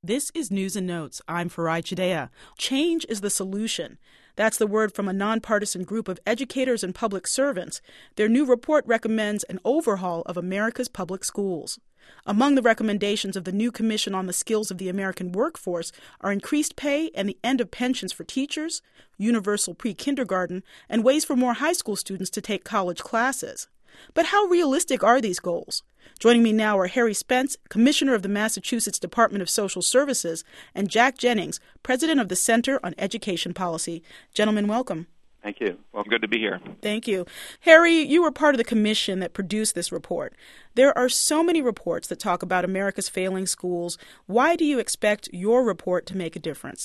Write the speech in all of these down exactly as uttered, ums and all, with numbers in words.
This is News and Notes. I'm Farai Chideya. Change is the solution. That's the word from a nonpartisan group of educators and public servants. Their new report recommends an overhaul of America's public schools. Among the recommendations of the new Commission on the Skills of the American Workforce are increased pay and the end of pensions for teachers, universal pre-kindergarten, and ways for more high school students to take college classes. But how realistic are these goals? Joining me now are Harry Spence, Commissioner of the Massachusetts Department of Social Services, and Jack Jennings, President of the Center on Education Policy. Gentlemen, welcome. Thank you. Well, good to be here. Thank you. Harry, you were part of the commission that produced this report. There are so many reports that talk about America's failing schools. Why do you expect your report to make a difference?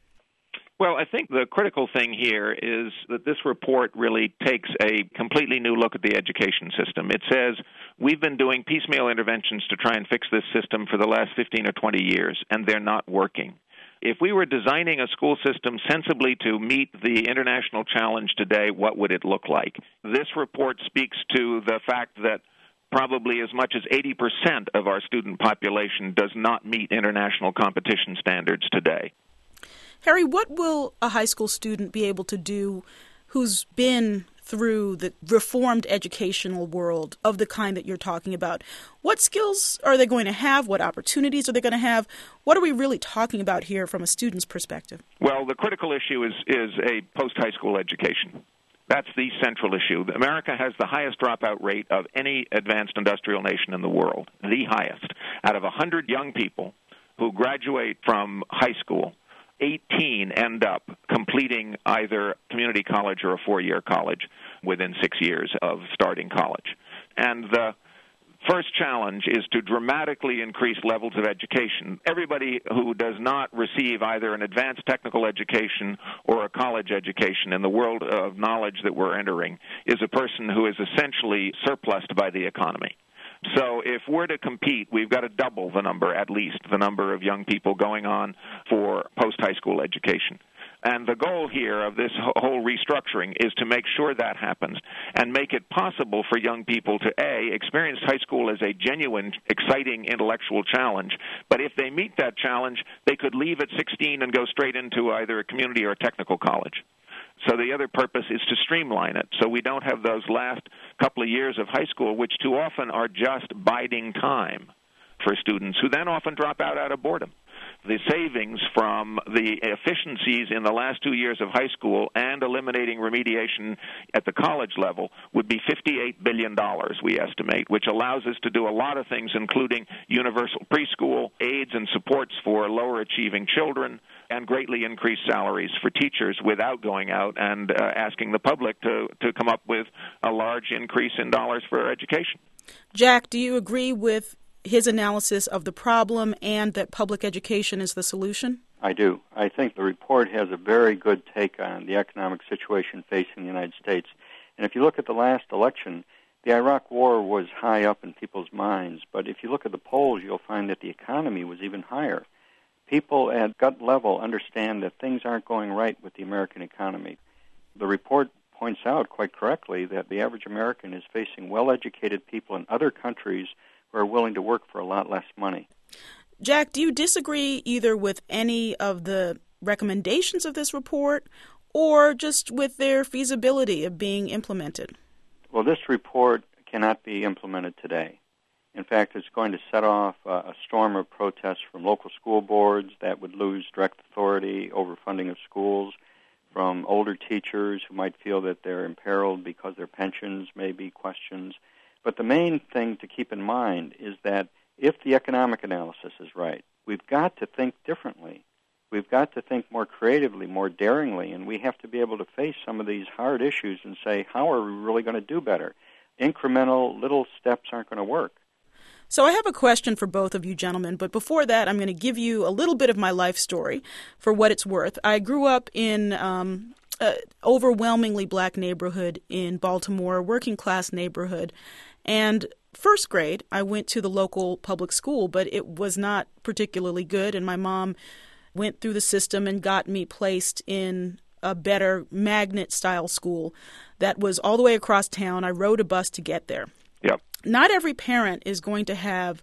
Well, I think the critical thing here is that this report really takes a completely new look at the education system. It says we've been doing piecemeal interventions to try and fix this system for the last fifteen or twenty years, and they're not working. If we were designing a school system sensibly to meet the international challenge today, what would it look like? This report speaks to the fact that probably as much as eighty percent of our student population does not meet international competition standards today. Harry, what will a high school student be able to do who's been through the reformed educational world of the kind that you're talking about? What skills are they going to have? What opportunities are they going to have? What are we really talking about here from a student's perspective? Well, the critical issue is, is a post-high school education. That's the central issue. America has the highest dropout rate of any advanced industrial nation in the world, the highest. Out of one hundred young people who graduate from high school, eighteen end up completing either community college or a four-year college within six years of starting college. And the first challenge is to dramatically increase levels of education. Everybody who does not receive either an advanced technical education or a college education in the world of knowledge that we're entering is a person who is essentially surplused by the economy. So if we're to compete, we've got to double the number, at least, the number of young people going on for post-high school education. And the goal here of this whole restructuring is to make sure that happens and make it possible for young people to, A, experience high school as a genuine, exciting intellectual challenge. But if they meet that challenge, they could leave at sixteen and go straight into either a community or a technical college. So the other purpose is to streamline it so we don't have those last couple of years of high school, which too often are just biding time for students who then often drop out out of boredom. The savings from the efficiencies in the last two years of high school and eliminating remediation at the college level would be fifty-eight billion dollars, we estimate, which allows us to do a lot of things, including universal preschool, aids and supports for lower-achieving children, and greatly increased salaries for teachers without going out and uh, asking the public to, to come up with a large increase in dollars for education. Jack, do you agree with his analysis of the problem and that public education is the solution? I do. I think the report has a very good take on the economic situation facing the United States. And if you look at the last election, the Iraq War was high up in people's minds. But if you look at the polls, you'll find that the economy was even higher. People at gut level understand that things aren't going right with the American economy. The report points out quite correctly that the average American is facing well-educated people in other countries who are willing to work for a lot less money. Jack, do you disagree either with any of the recommendations of this report or just with their feasibility of being implemented? Well, this report cannot be implemented today. In fact, it's going to set off uh, a storm of protests from local school boards that would lose direct authority over funding of schools, from older teachers who might feel that they're imperiled because their pensions may be questioned. But the main thing to keep in mind is that if the economic analysis is right, we've got to think differently. We've got to think more creatively, more daringly, and we have to be able to face some of these hard issues and say, how are we really going to do better? Incremental little steps aren't going to work. So I have a question for both of you gentlemen, but before that, I'm going to give you a little bit of my life story for what it's worth. I grew up in um, an overwhelmingly black neighborhood in Baltimore, a working-class neighborhood, and first grade, I went to the local public school, but it was not particularly good, and my mom went through the system and got me placed in a better magnet-style school that was all the way across town. I rode a bus to get there. Yep. Not every parent is going to have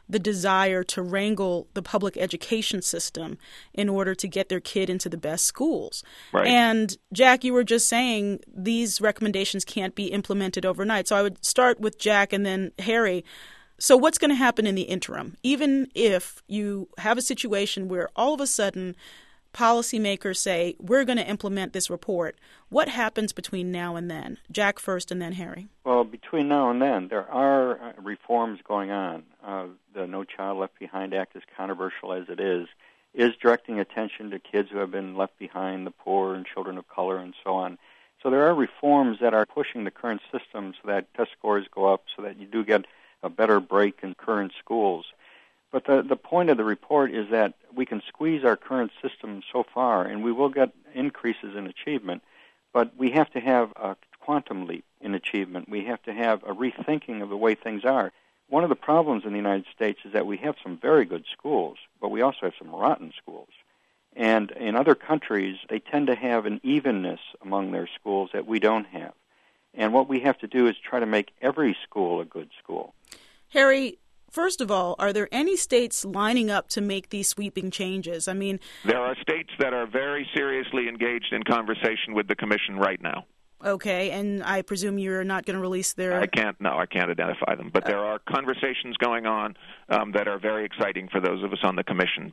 the desire to wrangle the public education system in order to get their kid into the best schools. Right. And Jack, you were just saying these recommendations can't be implemented overnight. So I would start with Jack and then Harry. So what's going to happen in the interim? Even if you have a situation where all of a sudden policymakers say, we're going to implement this report, what happens between now and then? Jack first and then Harry. Well, between now and then, there are uh, reforms going on. Uh, the No Child Left Behind Act, as controversial as it is, is directing attention to kids who have been left behind, the poor and children of color and so on. So there are reforms that are pushing the current system so that test scores go up, so that you do get a better break in current schools. But the, the point of the report is that we can squeeze our current system so far, and we will get increases in achievement, but we have to have a quantum leap in achievement. We have to have a rethinking of the way things are. One of the problems in the United States is that we have some very good schools, but we also have some rotten schools. And in other countries, they tend to have an evenness among their schools that we don't have. And what we have to do is try to make every school a good school. Harry, first of all, are there any states lining up to make these sweeping changes? I mean, there are states that are very seriously engaged in conversation with the Commission right now. Okay, and I presume you're not going to release their... I can't, no, I can't identify them. But there are conversations going on um, that are very exciting for those of us on the Commission.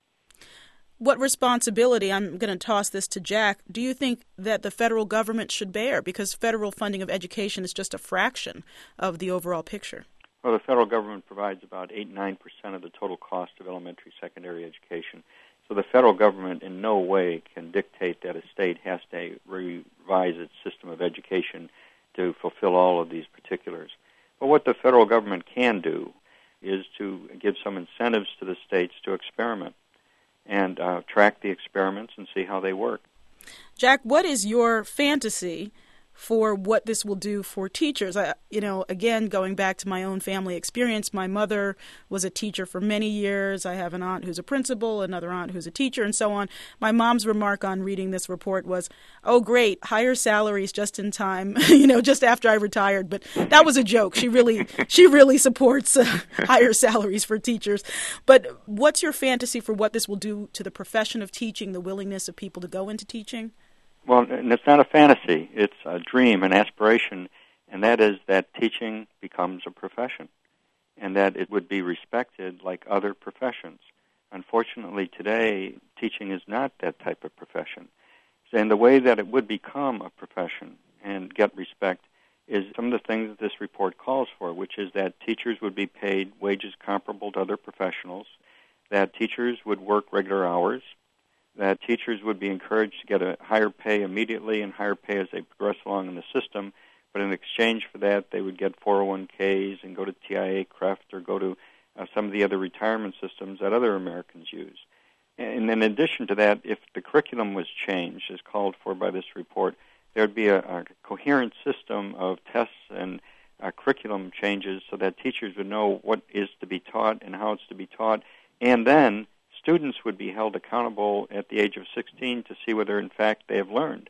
What responsibility, I'm going to toss this to Jack, do you think that the federal government should bear? Because federal funding of education is just a fraction of the overall picture. Well, the federal government provides about eight to nine percent of the total cost of elementary, secondary education. So the federal government in no way can dictate that a state has to revise its system of education to fulfill all of these particulars. But what the federal government can do is to give some incentives to the states to experiment and uh, track the experiments and see how they work. Jack, what is your fantasy for what this will do for teachers? I, you know, again, going back to my own family experience, my mother was a teacher for many years. I have an aunt who's a principal, another aunt who's a teacher, and so on. My mom's remark on reading this report was, oh, great, higher salaries just in time, you know, just after I retired. But that was a joke. She really, she really supports uh, higher salaries for teachers. But what's your fantasy for what this will do to the profession of teaching, the willingness of people to go into teaching? Well, and it's not a fantasy. It's a dream, an aspiration, and that is that teaching becomes a profession and that it would be respected like other professions. Unfortunately, today, teaching is not that type of profession. And the way that it would become a profession and get respect is some of the things that this report calls for, which is that teachers would be paid wages comparable to other professionals, that teachers would work regular hours, that teachers would be encouraged to get a higher pay immediately and higher pay as they progress along in the system, but in exchange for that, they would get four oh one k's and go to T I A, C R E F T, or go to uh, some of the other retirement systems that other Americans use. And in addition to that, if the curriculum was changed, as called for by this report, there would be a, a coherent system of tests and uh, curriculum changes so that teachers would know what is to be taught and how it's to be taught, and then students would be held accountable at the age of sixteen to see whether, in fact, they have learned.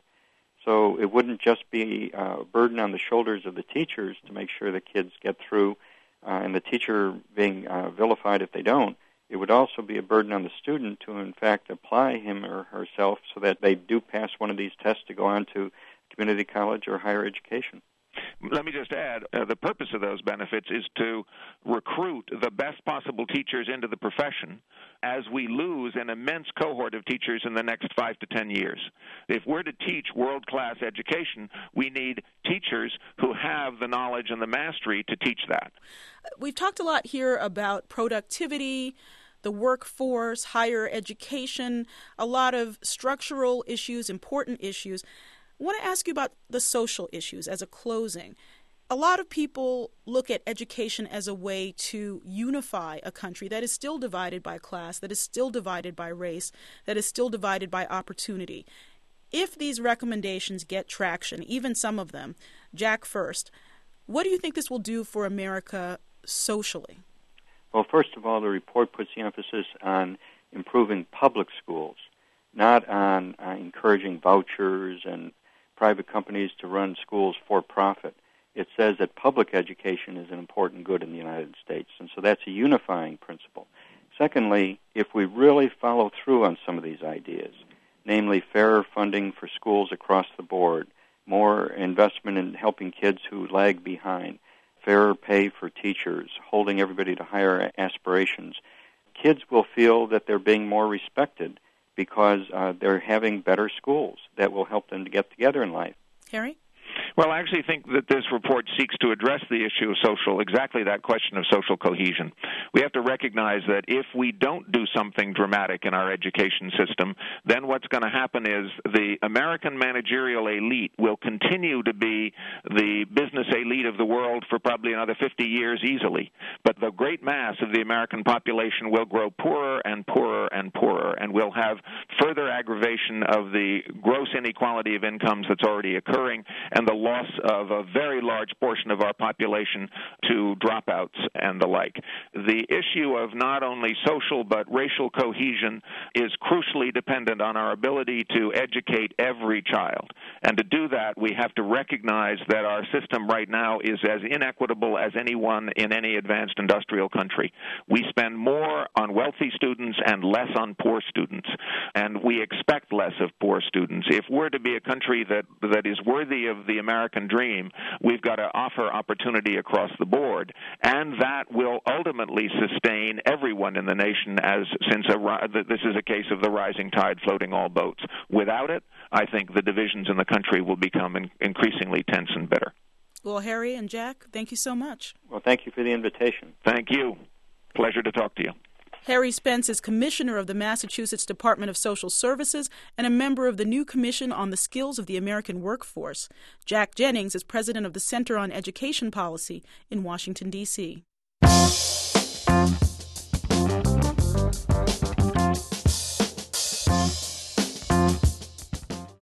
So it wouldn't just be a burden on the shoulders of the teachers to make sure the kids get through uh, and the teacher being uh, vilified if they don't. It would also be a burden on the student to, in fact, apply him or herself so that they do pass one of these tests to go on to community college or higher education. Let me just add, uh, the purpose of those benefits is to recruit the best possible teachers into the profession as we lose an immense cohort of teachers in the next five to ten years. If we're to teach world-class education, we need teachers who have the knowledge and the mastery to teach that. We've talked a lot here about productivity, the workforce, higher education, a lot of structural issues, important issues. I want to ask you about the social issues as a closing. A lot of people look at education as a way to unify a country that is still divided by class, that is still divided by race, that is still divided by opportunity. If these recommendations get traction, even some of them, Jack first, what do you think this will do for America socially? Well, first of all, the report puts the emphasis on improving public schools, not on uh, encouraging vouchers and private companies to run schools for profit. It says that public education is an important good in the United States, and so that's a unifying principle. Secondly, if we really follow through on some of these ideas, namely fairer funding for schools across the board, more investment in helping kids who lag behind, fairer pay for teachers, holding everybody to higher aspirations, kids will feel that they're being more respected because uh, they're having better schools that will help them to get together in life. Harry? Well, I actually think that this report seeks to address the issue of social, exactly that question of social cohesion. We have to recognize that if we don't do something dramatic in our education system, then what's going to happen is the American managerial elite will continue to be the business elite of the world for probably another fifty years easily. But the great mass of the American population will grow poorer and poorer and poorer, and we'll have further aggravation of the gross inequality of incomes that's already occurring, and the loss of a very large portion of our population to dropouts and the like. The issue of not only social but racial cohesion is crucially dependent on our ability to educate every child. And to do that, we have to recognize that our system right now is as inequitable as anyone in any advanced industrial country. We spend more on wealthy students and less on poor students, and we expect less of poor students. If we're to be a country that, that is worthy of the American dream, we've got to offer opportunity across the board, and that will ultimately sustain everyone in the nation, as since a, this is a case of the rising tide floating all boats. Without it, I think the divisions in the country will become in, increasingly tense and bitter. Well, Harry and Jack, thank you so much. Well, thank you for the invitation. Thank you. Pleasure to talk to you. Harry Spence is Commissioner of the Massachusetts Department of Social Services and a member of the new Commission on the Skills of the American Workforce. Jack Jennings is President of the Center on Education Policy in Washington, D C